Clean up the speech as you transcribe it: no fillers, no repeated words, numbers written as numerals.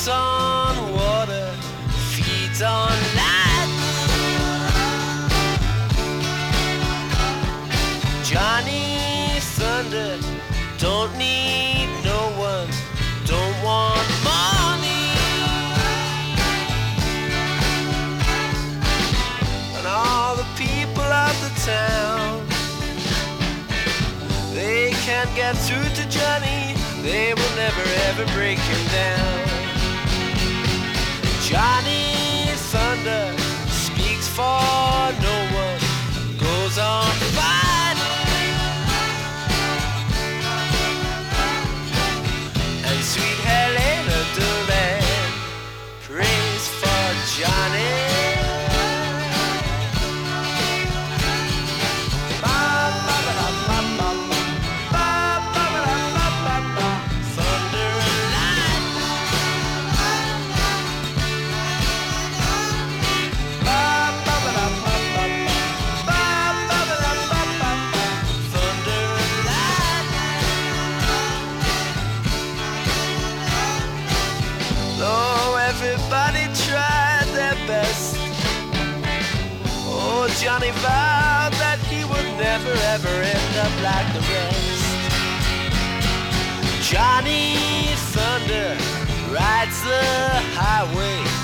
walks on water, feet on land. Johnny Thunder don't need no one, don't want money. And all the people of the town, they can't get through to Johnny, they will never ever break him down. Johnny Thunder speaks for no one, goes on fighting. And sweet Helena Duran prays for Johnny. Everybody tried their best. Oh, Johnny vowed that he would never ever end up like the rest. Johnny Thunder rides the highway